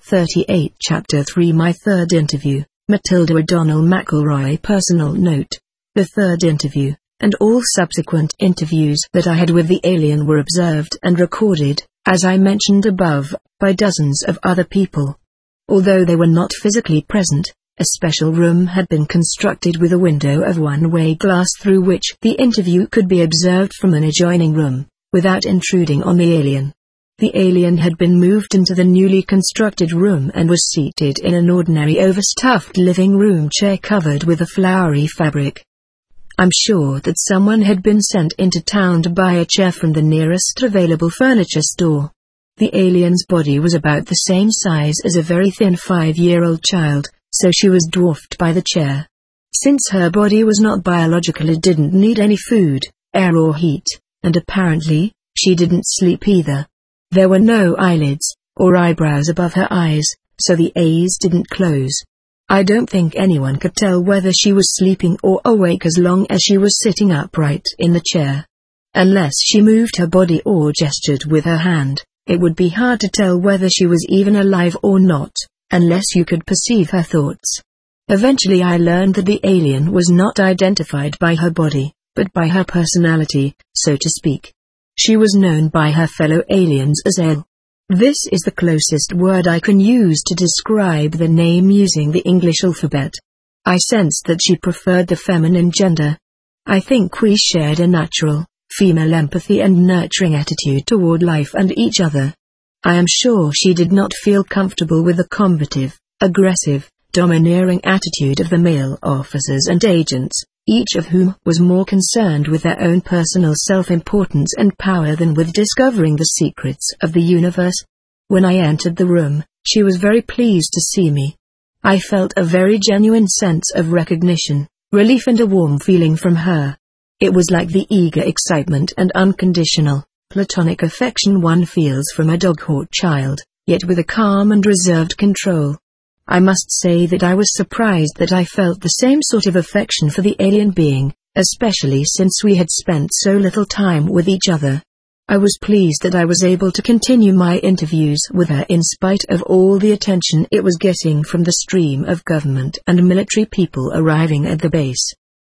38 Chapter 3 My third interview, Matilda O'Donnell McElroy. Personal note. The third interview, and all subsequent interviews that I had with the alien were observed and recorded, as I mentioned above, by dozens of other people. Although they were not physically present, a special room had been constructed with a window of one-way glass through which the interview could be observed from an adjoining room, without intruding on the alien. The alien had been moved into the newly constructed room and was seated in an ordinary overstuffed living room chair covered with a flowery fabric. I'm sure that someone had been sent into town to buy a chair from the nearest available furniture store. The alien's body was about the same size as a very thin 5-year-old child, so she was dwarfed by the chair. Since her body was not biological, it didn't need any food, air or heat, and apparently, she didn't sleep either. There were no eyelids, or eyebrows above her eyes, so the A's didn't close. I don't think anyone could tell whether she was sleeping or awake as long as she was sitting upright in the chair. Unless she moved her body or gestured with her hand, it would be hard to tell whether she was even alive or not, unless you could perceive her thoughts. Eventually I learned that the alien was not identified by her body, but by her personality, so to speak. She was known by her fellow aliens as Elle. This is the closest word I can use to describe the name using the English alphabet. I sensed that she preferred the feminine gender. I think we shared a natural, female empathy and nurturing attitude toward life and each other. I am sure she did not feel comfortable with the combative, aggressive, domineering attitude of the male officers and agents, each of whom was more concerned with their own personal self-importance and power than with discovering the secrets of the universe. When I entered the room, she was very pleased to see me. I felt a very genuine sense of recognition, relief and a warm feeling from her. It was like the eager excitement and unconditional, platonic affection one feels from a dog-caught child, yet with a calm and reserved control. I must say that I was surprised that I felt the same sort of affection for the alien being, especially since we had spent so little time with each other. I was pleased that I was able to continue my interviews with her in spite of all the attention it was getting from the stream of government and military people arriving at the base.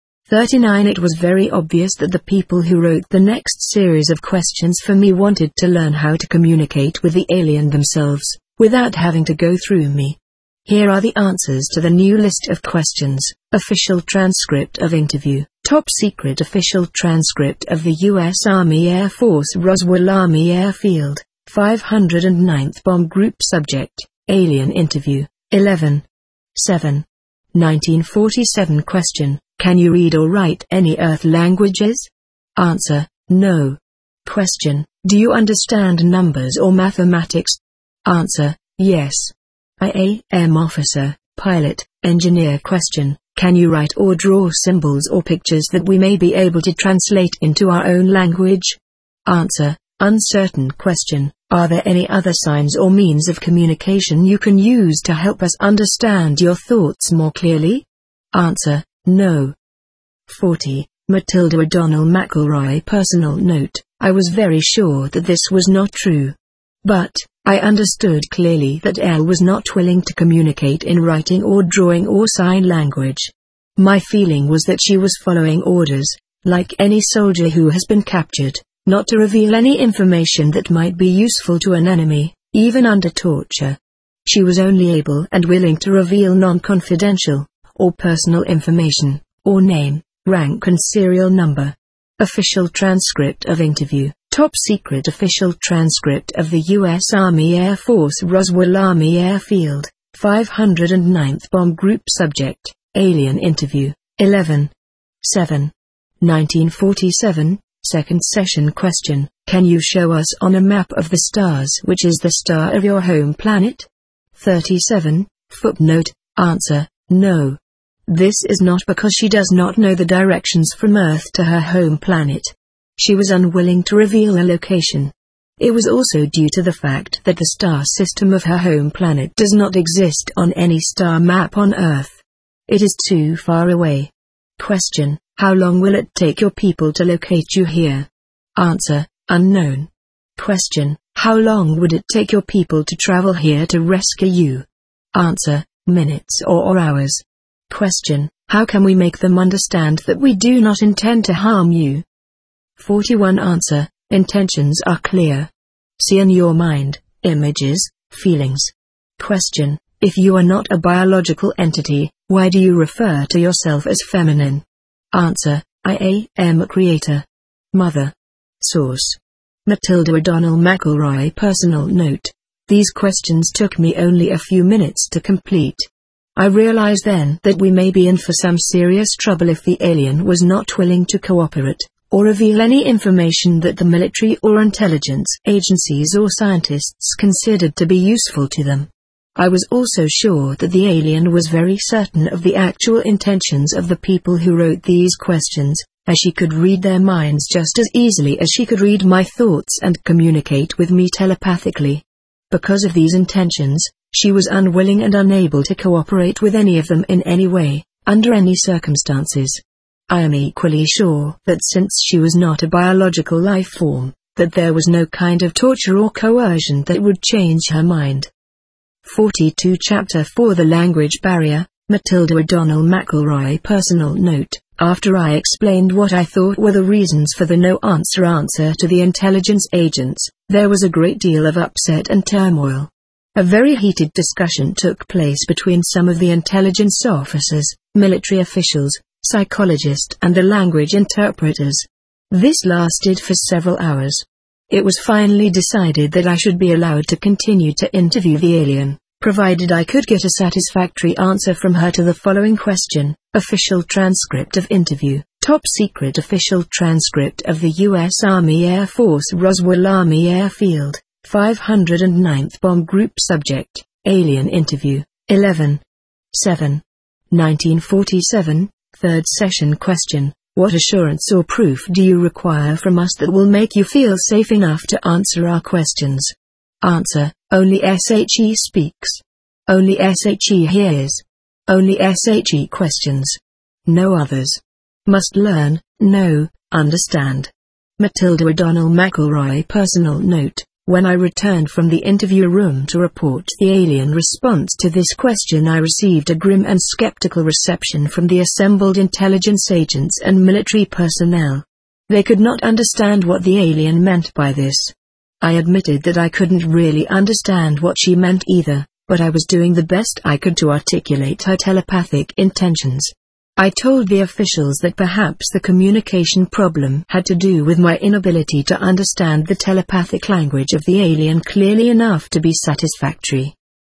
39 It was very obvious that the people who wrote the next series of questions for me wanted to learn how to communicate with the alien themselves, without having to go through me. Here are the answers to the new list of questions. Official transcript of interview. Top secret official transcript of the U.S. Army Air Force Roswell Army Airfield, 509th Bomb Group Subject, Alien Interview, 11/7. 1947 Question. Can you read or write any Earth languages? Answer, no. Question. Do you understand numbers or mathematics? Answer, yes. I am officer, pilot, engineer. Question. Can you write or draw symbols or pictures that we may be able to translate into our own language? Answer, uncertain. Question. Are there any other signs or means of communication you can use to help us understand your thoughts more clearly? Answer, no. 40. Matilda O'Donnell McElroy. Personal note. I was very sure that this was not true. But, I understood clearly that Elle was not willing to communicate in writing or drawing or sign language. My feeling was that she was following orders, like any soldier who has been captured, not to reveal any information that might be useful to an enemy, even under torture. She was only able and willing to reveal non-confidential, or personal information, or name, rank and serial number. Official transcript of interview. Top secret official transcript of the U.S. Army Air Force Roswell Army Airfield, 509th Bomb Group Subject, Alien Interview, 11/7. 1947, Second Session Question. Can you show us on a map of the stars which is the star of your home planet? 37, Footnote. Answer, no. This is not because she does not know the directions from Earth to her home planet. She was unwilling to reveal a location. It was also due to the fact that the star system of her home planet does not exist on any star map on Earth. It is too far away. Question. How long will it take your people to locate you here? Answer, unknown. Question: How long would it take your people to travel here to rescue you? Answer: minutes or hours. Question: How can we make them understand that we do not intend to harm you? 41. Answer: intentions are clear. See in your mind, images, feelings. Question: If you are not a biological entity, why do you refer to yourself as feminine? Answer: I am a creator. Mother. Source: Matilda O'Donnell McElroy. Personal note: these questions took me only a few minutes to complete. I realized then that we may be in for some serious trouble if the alien was not willing to cooperate, or reveal any information that the military or intelligence agencies or scientists considered to be useful to them. I was also sure that the alien was very certain of the actual intentions of the people who wrote these questions, as she could read their minds just as easily as she could read my thoughts and communicate with me telepathically. Because of these intentions, she was unwilling and unable to cooperate with any of them in any way, under any circumstances. I am equally sure that since she was not a biological life form, that there was no kind of torture or coercion that would change her mind. 42. Chapter 4: The Language Barrier. Matilda O'Donnell McElroy. Personal note: after I explained what I thought were the reasons for the no-answer to the intelligence agents, there was a great deal of upset and turmoil. A very heated discussion took place between some of the intelligence officers, military officials, psychologists and the language interpreters. This lasted for several hours. It was finally decided that I should be allowed to continue to interview the alien, provided I could get a satisfactory answer from her to the following question: official transcript of interview, top secret official transcript of the U.S. Army Air Force Roswell Army Airfield, 509th Bomb Group. Subject: alien interview, 11/7. 1947, third session. Question: what assurance or proof do you require from us that will make you feel safe enough to answer our questions? Answer: only SHE speaks. Only SHE hears. Only SHE questions. No others. Must learn, know, understand. Matilda O'Donnell McElroy. Personal note: when I returned from the interview room to report the alien response to this question, I received a grim and skeptical reception from the assembled intelligence agents and military personnel. They could not understand what the alien meant by this. I admitted that I couldn't really understand what she meant either, but I was doing the best I could to articulate her telepathic intentions. I told the officials that perhaps the communication problem had to do with my inability to understand the telepathic language of the alien clearly enough to be satisfactory.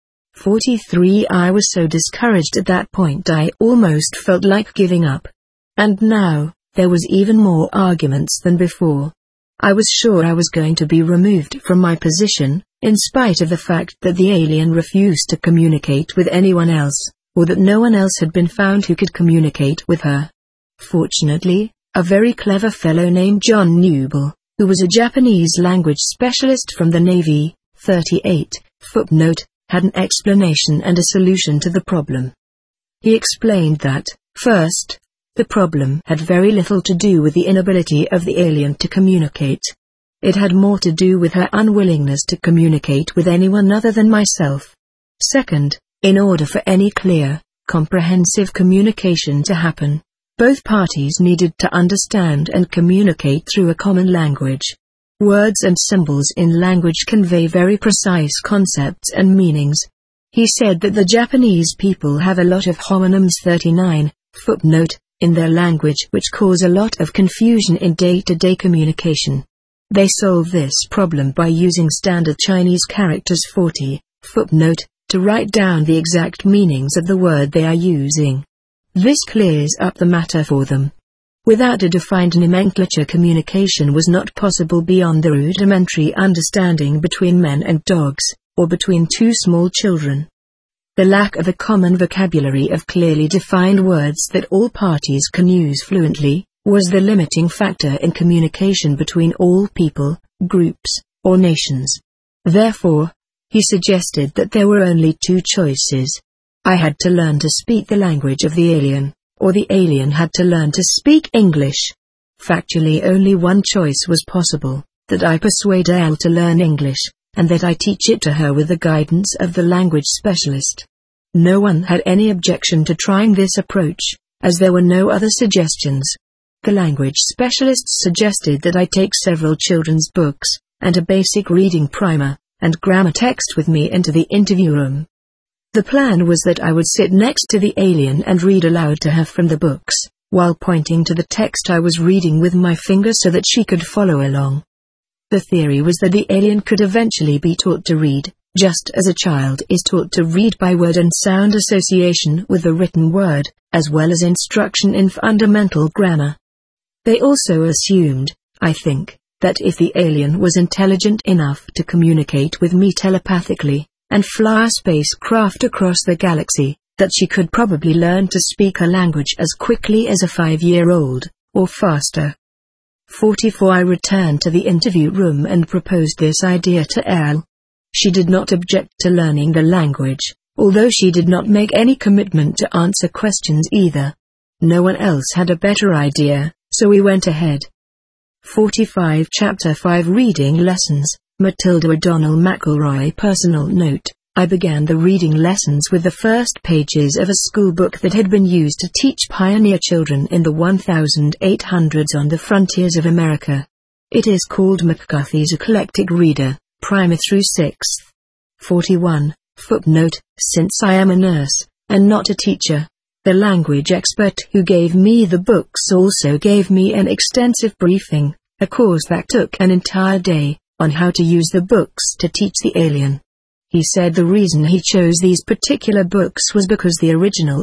43. I was so discouraged at that point I almost felt like giving up. And now, there was even more arguments than before. I was sure I was going to be removed from my position, in spite of the fact that the alien refused to communicate with anyone else, or that no one else had been found who could communicate with her. Fortunately, a very clever fellow named John Newble, who was a Japanese language specialist from the Navy, 38, footnote, had an explanation and a solution to the problem. He explained that, first, the problem had very little to do with the inability of the alien to communicate. It had more to do with her unwillingness to communicate with anyone other than myself. Second, in order for any clear, comprehensive communication to happen, both parties needed to understand and communicate through a common language. Words and symbols in language convey very precise concepts and meanings. He said that the Japanese people have a lot of homonyms, 39, footnote, in their language, which cause a lot of confusion in day-to-day communication. They solve this problem by using standard Chinese characters, 40, footnote, to write down the exact meanings of the word they are using. This clears up the matter for them. Without a defined nomenclature, communication was not possible beyond the rudimentary understanding between men and dogs, or between two small children. The lack of a common vocabulary of clearly defined words that all parties can use fluently, was the limiting factor in communication between all people, groups, or nations. Therefore, he suggested that there were only two choices. I had to learn to speak the language of the alien, or the alien had to learn to speak English. Factually, only one choice was possible, that I persuade Elle to learn English, and that I teach it to her with the guidance of the language specialist. No one had any objection to trying this approach, as there were no other suggestions. The language specialists suggested that I take several children's books, and a basic reading primer, and grammar text with me into the interview room. The plan was that I would sit next to the alien and read aloud to her from the books, while pointing to the text I was reading with my finger so that she could follow along. The theory was that the alien could eventually be taught to read, just as a child is taught to read by word and sound association with the written word, as well as instruction in fundamental grammar. They also assumed, I think, that if the alien was intelligent enough to communicate with me telepathically, and fly a spacecraft across the galaxy, that she could probably learn to speak a language as quickly as a 5-year-old, or faster. 44 I returned to the interview room and proposed this idea to Elle. She did not object to learning the language, although she did not make any commitment to answer questions either. No one else had a better idea, so we went ahead. 45 Chapter 5 Reading Lessons, Matilda O'Donnell McElroy. Personal note: I began the reading lessons with the first pages of a school book that had been used to teach pioneer children in the 1800s on the frontiers of America. It is called McCarthy's Eclectic Reader, Primer through 6th. 41. Footnote: since I am a nurse, and not a teacher, the language expert who gave me the books also gave me an extensive briefing, a course that took an entire day, on how to use the books to teach the alien. He said the reason he chose these particular books was because the original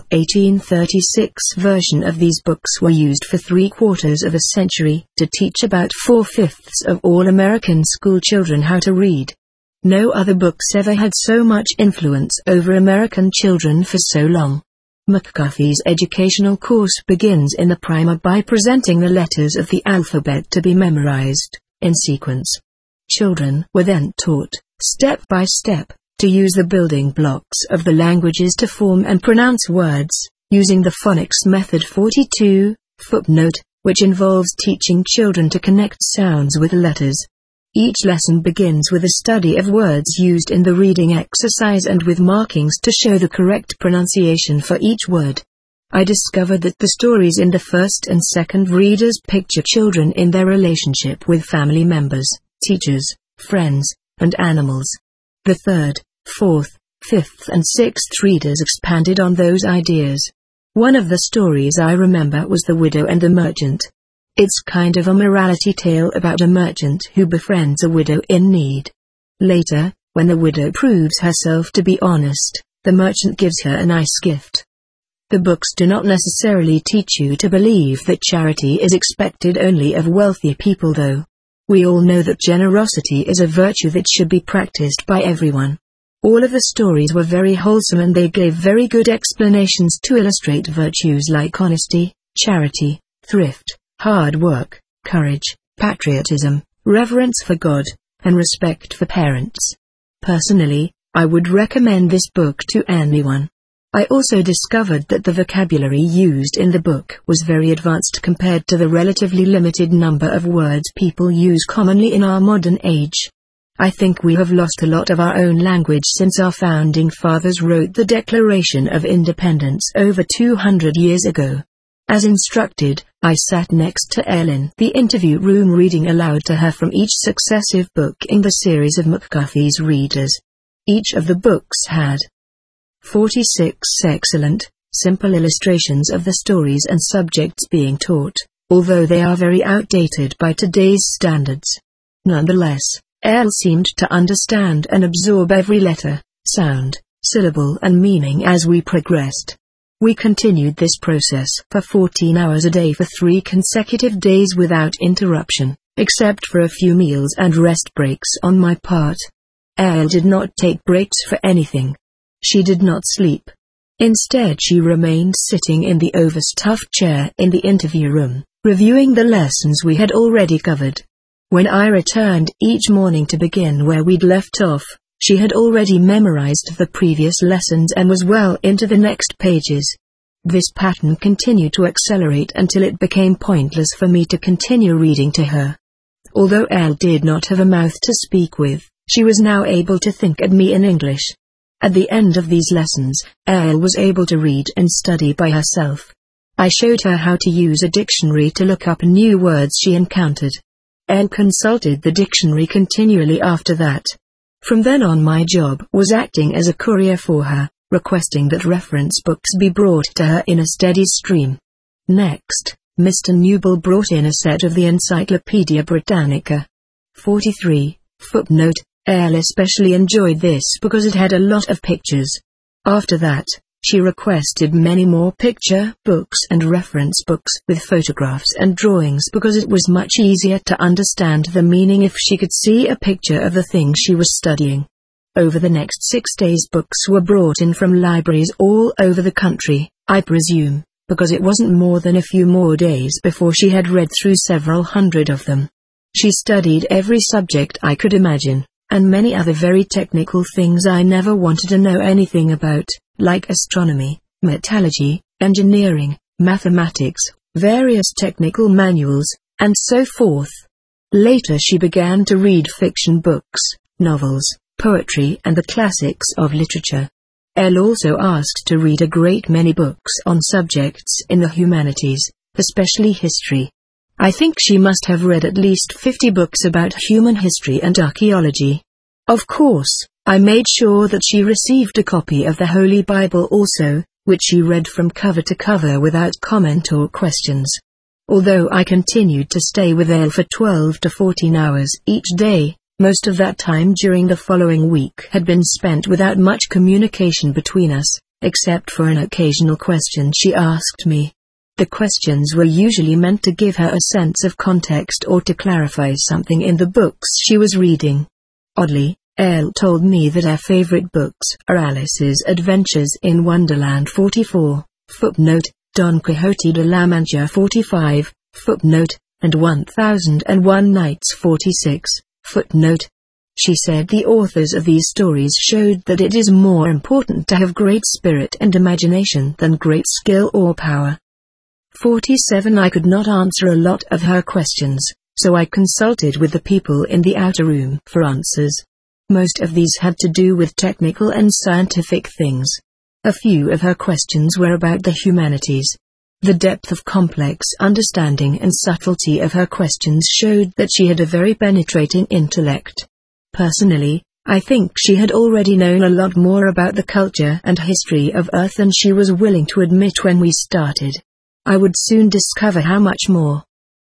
1836 version of these books were used for 3/4 of a century to teach about 4/5 of all American school children how to read. No other books ever had so much influence over American children for so long. McCarthy's educational course begins in the primer by presenting the letters of the alphabet to be memorized, in sequence. Children were then taught, step by step, to use the building blocks of the languages to form and pronounce words, using the phonics method. 42. Footnote: which involves teaching children to connect sounds with letters. Each lesson begins with a study of words used in the reading exercise and with markings to show the correct pronunciation for each word. I discovered that the stories in the first and second readers picture children in their relationship with family members, teachers, friends, and animals. The third, fourth, fifth and sixth readers expanded on those ideas. One of the stories I remember was The Widow and the Merchant. It's kind of a morality tale about a merchant who befriends a widow in need. Later, when the widow proves herself to be honest, the merchant gives her a nice gift. The books do not necessarily teach you to believe that charity is expected only of wealthy people, though. We all know that generosity is a virtue that should be practiced by everyone. All of the stories were very wholesome and they gave very good explanations to illustrate virtues like honesty, charity, thrift, hard work, courage, patriotism, reverence for God, and respect for parents. Personally, I would recommend this book to anyone. I also discovered that the vocabulary used in the book was very advanced compared to the relatively limited number of words people use commonly in our modern age. I think we have lost a lot of our own language since our founding fathers wrote the Declaration of Independence over 200 years ago. As instructed, I sat next to Elle in the interview room reading aloud to her from each successive book in the series of McCarthy's readers. Each of the books had 46 excellent, simple illustrations of the stories and subjects being taught, although they are very outdated by today's standards. Nonetheless, Elle seemed to understand and absorb every letter, sound, syllable and meaning as we progressed. We continued this process for 14 hours a day for 3 consecutive days without interruption, except for a few meals and rest breaks on my part. Elle did not take breaks for anything. She did not sleep. Instead, she remained sitting in the overstuffed chair in the interview room, reviewing the lessons we had already covered. When I returned each morning to begin where we'd left off, she had already memorized the previous lessons and was well into the next pages. This pattern continued to accelerate until it became pointless for me to continue reading to her. Although Elle did not have a mouth to speak with, she was now able to think at me in English. At the end of these lessons, Elle was able to read and study by herself. I showed her how to use a dictionary to look up new words she encountered. Elle consulted the dictionary continually after that. From then on, my job was acting as a courier for her, requesting that reference books be brought to her in a steady stream. Next, Mr. Newble brought in a set of the Encyclopaedia Britannica. 43. Footnote: Elle especially enjoyed this because it had a lot of pictures. After that, she requested many more picture books and reference books with photographs and drawings because it was much easier to understand the meaning if she could see a picture of the thing she was studying. Over the next 6 days, books were brought in from libraries all over the country, I presume, because it wasn't more than a few more days before she had read through several hundred of them. She studied every subject I could imagine, and many other very technical things I never wanted to know anything about, like astronomy, metallurgy, engineering, mathematics, various technical manuals, and so forth. Later she began to read fiction books, novels, poetry and the classics of literature. Elle also asked to read a great many books on subjects in the humanities, especially history. I think she must have read at least 50 books about human history and archaeology. Of course, I made sure that she received a copy of the Holy Bible also, which she read from cover to cover without comment or questions. Although I continued to stay with Elle for 12 to 14 hours each day, most of that time during the following week had been spent without much communication between us, except for an occasional question she asked me. The questions were usually meant to give her a sense of context or to clarify something in the books she was reading. Oddly, Elle told me that her favorite books are Alice's Adventures in Wonderland 44, footnote, Don Quixote de la Mancha 45, footnote, and 1001 Nights 46, footnote. She said the authors of these stories showed that it is more important to have great spirit and imagination than great skill or power. 47. I could not answer a lot of her questions, so I consulted with the people in the outer room for answers. Most of these had to do with technical and scientific things. A few of her questions were about the humanities. The depth of complex understanding and subtlety of her questions showed that she had a very penetrating intellect. Personally, I think she had already known a lot more about the culture and history of Earth than she was willing to admit when we started. I would soon discover how much more.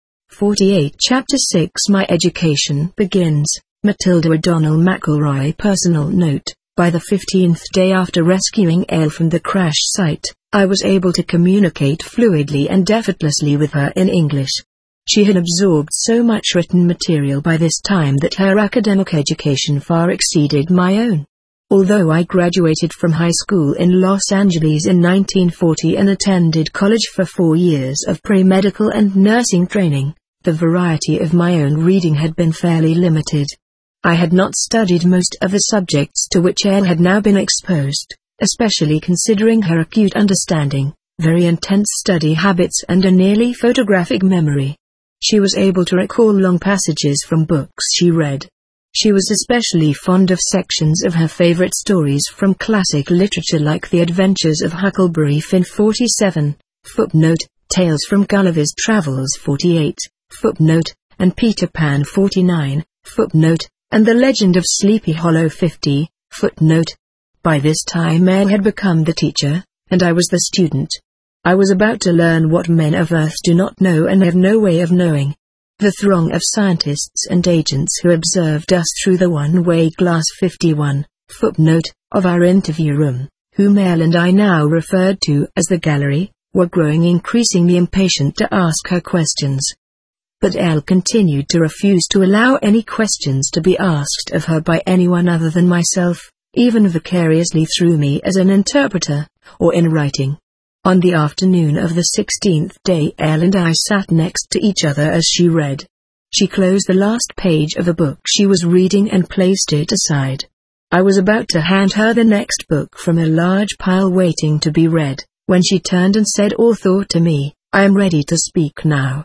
48. Chapter 6. My education begins. Matilda O'Donnell McElroy. Personal note: by the 15th day after rescuing Elle from the crash site, I was able to communicate fluidly and effortlessly with her in English. She had absorbed so much written material by this time that her academic education far exceeded my own. Although I graduated from high school in Los Angeles in 1940 and attended college for 4 years of pre-medical and nursing training, the variety of my own reading had been fairly limited. I had not studied most of the subjects to which Elle had now been exposed, especially considering her acute understanding, very intense study habits and a nearly photographic memory. She was able to recall long passages from books she read. She was especially fond of sections of her favorite stories from classic literature like The Adventures of Huckleberry Finn 47, footnote, Tales from Gulliver's Travels 48, footnote, and Peter Pan 49, footnote, and The Legend of Sleepy Hollow 50, footnote. By this time Elle had become the teacher, and I was the student. I was about to learn what men of Earth do not know and have no way of knowing. The throng of scientists and agents who observed us through the one-way glass 51, footnote, of our interview room, whom Elle and I now referred to as the gallery, were growing increasingly impatient to ask her questions. But Elle continued to refuse to allow any questions to be asked of her by anyone other than myself, even vicariously through me as an interpreter, or in writing. On the afternoon of the 16th day Elle and I sat next to each other as she read. She closed the last page of a book she was reading and placed it aside. I was about to hand her the next book from a large pile waiting to be read, when she turned and said all thought to me, "I am ready to speak now."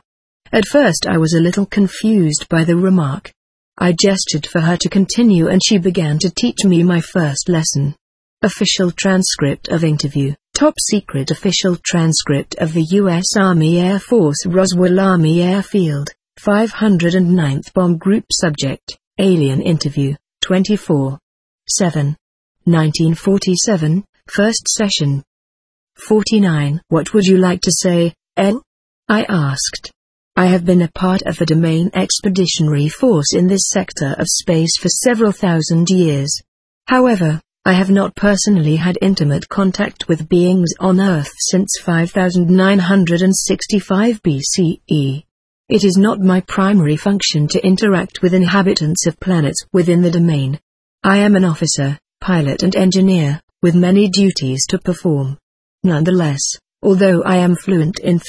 At first I was a little confused by the remark. I gestured for her to continue and she began to teach me my first lesson. Official transcript of interview. Top secret official transcript of the U.S. Army Air Force Roswell Army Airfield, 509th Bomb Group Subject, Alien Interview, 24/7. 1947, First Session. 49. What would you like to say, L? I asked. I have been a part of the Domain Expeditionary Force in this sector of space for several thousand years. However, I have not personally had intimate contact with beings on Earth since 5965 BCE. It is not my primary function to interact with inhabitants of planets within the domain. I am an officer, pilot and engineer, with many duties to perform. Nonetheless, although I am fluent in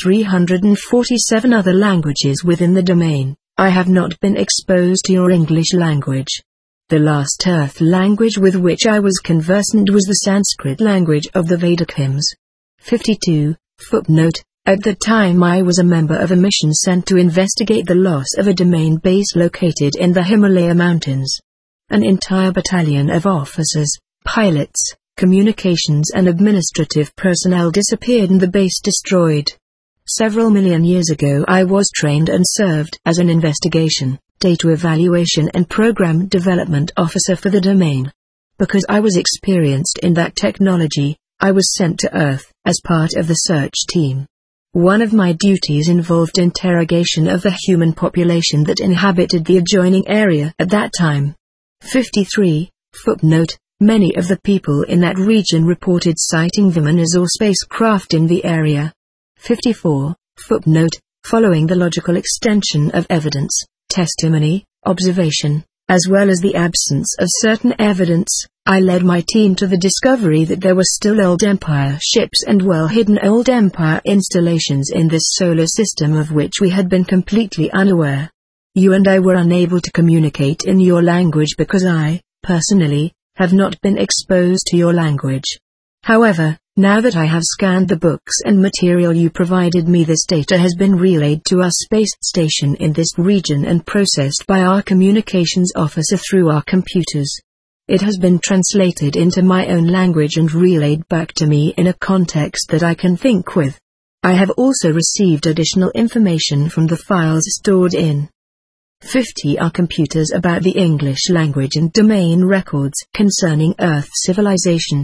347 other languages within the domain, I have not been exposed to your English language. The last Earth language with which I was conversant was the Sanskrit language of the Vedic hymns. 52. Footnote. At the time I was a member of a mission sent to investigate the loss of a domain base located in the Himalaya Mountains. An entire battalion of officers, pilots, communications and administrative personnel disappeared and the base destroyed. Several million years ago I was trained and served as an investigation, data evaluation and program development officer for the domain. Because I was experienced in that technology, I was sent to Earth as part of the search team. One of my duties involved interrogation of the human population that inhabited the adjoining area at that time. 53. Footnote. Many of the people in that region reported sighting Vimanas or spacecraft in the area. 54. Footnote. Following the logical extension of evidence, testimony, observation, as well as the absence of certain evidence, I led my team to the discovery that there were still old Empire ships and well-hidden old Empire installations in this solar system of which we had been completely unaware. You and I were unable to communicate in your language because I, personally, have not been exposed to your language. However, now that I have scanned the books and material you provided me, this data has been relayed to our space station in this region and processed by our communications officer through our computers. It has been translated into my own language and relayed back to me in a context that I can think with. I have also received additional information from the files stored in 50 are computers about the English language and domain records concerning Earth civilization.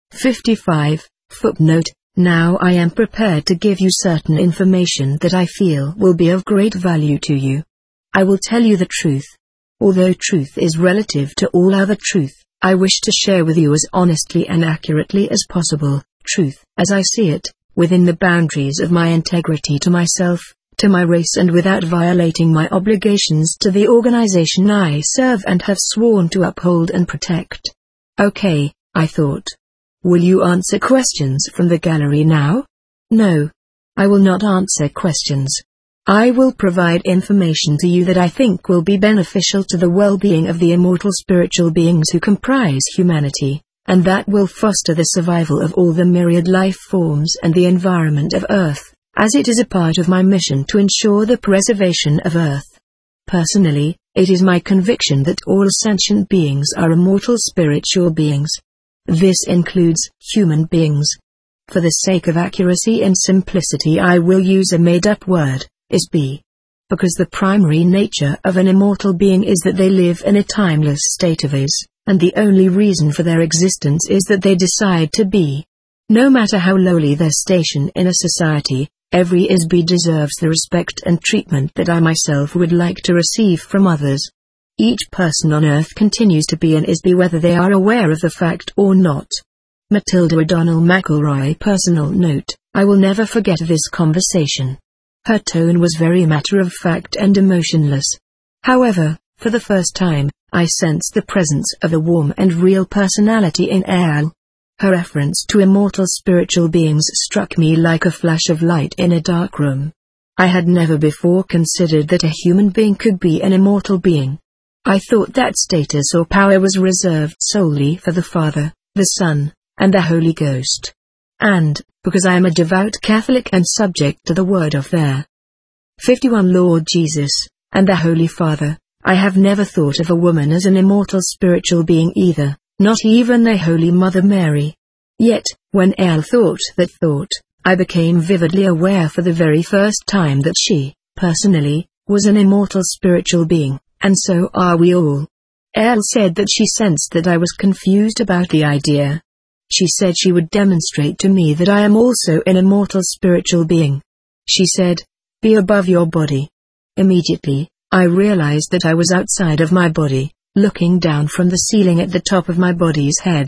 55. Footnote. Now I am prepared to give you certain information that I feel will be of great value to you. I will tell you the truth. Although truth is relative to all other truth, I wish to share with you as honestly and accurately as possible, truth, as I see it, within the boundaries of my integrity to myself, to my race and without violating my obligations to the organization I serve and have sworn to uphold and protect. Okay, I thought. Will you answer questions from the gallery now? No. I will not answer questions. I will provide information to you that I think will be beneficial to the well-being of the immortal spiritual beings who comprise humanity, and that will foster the survival of all the myriad life forms and the environment of Earth, as it is a part of my mission to ensure the preservation of Earth. Personally, it is my conviction that all sentient beings are immortal spiritual beings. This includes human beings. For the sake of accuracy and simplicity I will use a made-up word, is-be. Because the primary nature of an immortal being is that they live in a timeless state of is, and the only reason for their existence is that they decide to be. No matter how lowly their station in a society, every is-be deserves the respect and treatment that I myself would like to receive from others. Each person on Earth continues to be an is-be whether they are aware of the fact or not. Matilda O'Donnell McElroy. Personal note, I will never forget this conversation. Her tone was very matter-of-fact and emotionless. However, for the first time, I sensed the presence of a warm and real personality in Al. Her reference to immortal spiritual beings struck me like a flash of light in a dark room. I had never before considered that a human being could be an immortal being. I thought that status or power was reserved solely for the Father, the Son, and the Holy Ghost. And, because I am a devout Catholic and subject to the word of their 51 Lord Jesus, and the Holy Father, I have never thought of a woman as an immortal spiritual being either, not even the Holy Mother Mary. Yet, when Elle thought that thought, I became vividly aware for the very first time that she, personally, was an immortal spiritual being, and so are we all. Elle said that she sensed that I was confused about the idea. She said she would demonstrate to me that I am also an immortal spiritual being. She said, "Be above your body." Immediately, I realized that I was outside of my body, looking down from the ceiling at the top of my body's head.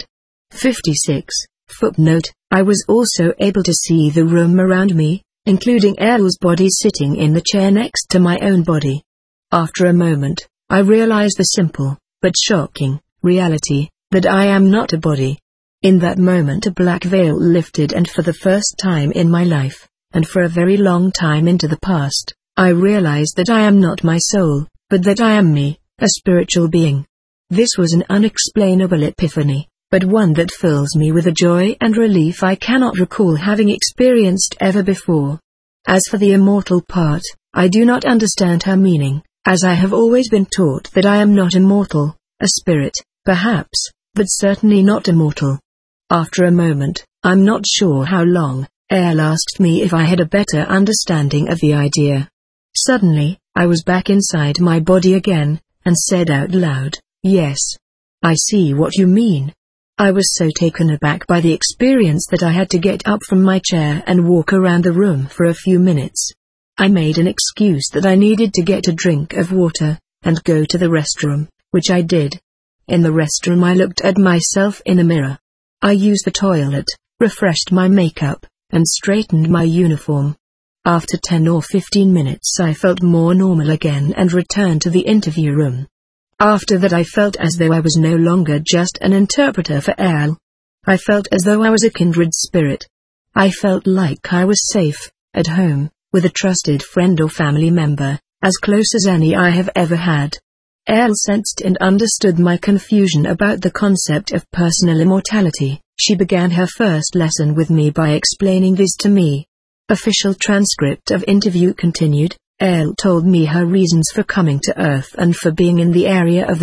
56. Footnote, I was also able to see the room around me, including Elle's body sitting in the chair next to my own body. After a moment, I realized the simple, but shocking, reality, that I am not a body. In that moment a black veil lifted, and for the first time in my life, and for a very long time into the past, I realized that I am not my soul, but that I am me, a spiritual being. This was an unexplainable epiphany, but one that fills me with a joy and relief I cannot recall having experienced ever before. As for the immortal part, I do not understand her meaning, as I have always been taught that I am not immortal, a spirit, perhaps, but certainly not immortal. After a moment, I'm not sure how long, Elle asked me if I had a better understanding of the idea. Suddenly, I was back inside my body again, and said out loud, "Yes. I see what you mean." I was so taken aback by the experience that I had to get up from my chair and walk around the room for a few minutes. I made an excuse that I needed to get a drink of water, and go to the restroom, which I did. In the restroom I looked at myself in a mirror. I used the toilet, refreshed my makeup, and straightened my uniform. After 10 or 15 minutes I felt more normal again and returned to the interview room. After that I felt as though I was no longer just an interpreter for Elle. I felt as though I was a kindred spirit. I felt like I was safe, at home, with a trusted friend or family member, as close as any I have ever had. Elle sensed and understood my confusion about the concept of personal immortality. She began her first lesson with me by explaining this to me. Official transcript of interview continued. Elle told me her reasons for coming to Earth and for being in the area of the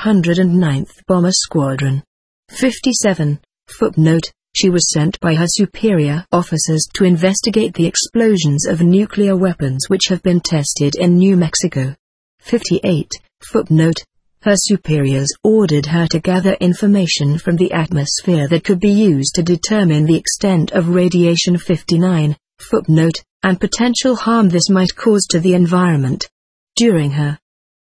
509th Bomber Squadron. 57. Footnote, she was sent by her superior officers to investigate the explosions of nuclear weapons which have been tested in New Mexico. 58. Footnote, her superiors ordered her to gather information from the atmosphere that could be used to determine the extent of radiation. 59. Footnote, and potential harm this might cause to the environment. During her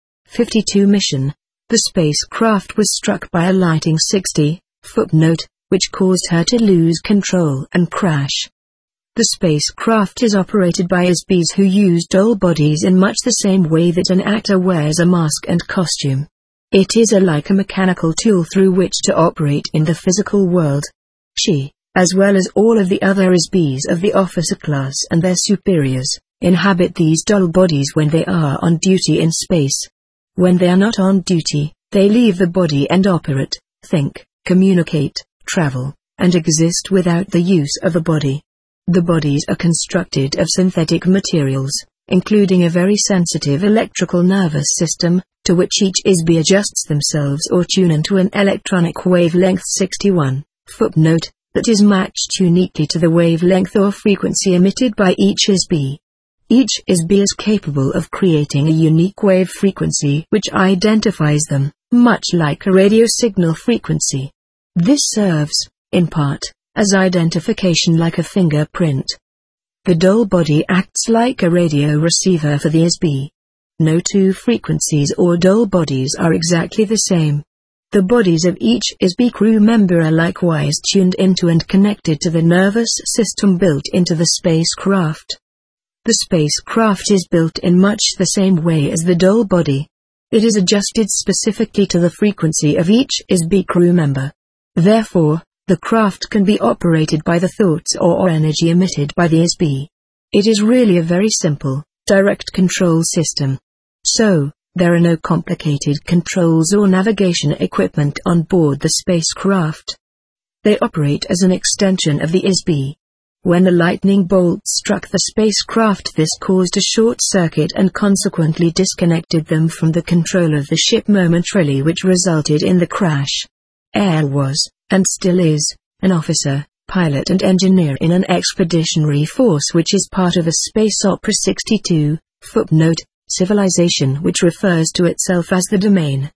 52 mission, the spacecraft was struck by a lightning 60, footnote, which caused her to lose control and crash. The spacecraft is operated by ISBs who use doll bodies in much the same way that an actor wears a mask and costume. It is like a mechanical tool through which to operate in the physical world. She, as well as all of the other ISBs of the officer class and their superiors, inhabit these doll bodies when they are on duty in space. When they are not on duty, they leave the body and operate, think, communicate, travel, and exist without the use of a body. The bodies are constructed of synthetic materials, including a very sensitive electrical nervous system, to which each ISB adjusts themselves or tune into an electronic wavelength. 61. Footnote, that is matched uniquely to the wavelength or frequency emitted by each ISB. Each ISB is capable of creating a unique wave frequency which identifies them, much like a radio signal frequency. This serves, in part, as identification like a fingerprint. The doll body acts like a radio receiver for the ISB. No two frequencies or doll bodies are exactly the same. The bodies of each ISB crew member are likewise tuned into and connected to the nervous system built into the spacecraft. The spacecraft is built in much the same way as the doll body. It is adjusted specifically to the frequency of each ISB crew member. Therefore, the craft can be operated by the thoughts or energy emitted by the ISB. It is really a very simple, direct control system. So, there are no complicated controls or navigation equipment on board the spacecraft. They operate as an extension of the ISB. When a lightning bolt struck the spacecraft, this caused a short circuit and consequently disconnected them from the control of the ship momentarily, which resulted in the crash. Ayer was, and still is, an officer, pilot and engineer in an expeditionary force which is part of a Space Opera 62, footnote, civilization, which refers to itself as the domain.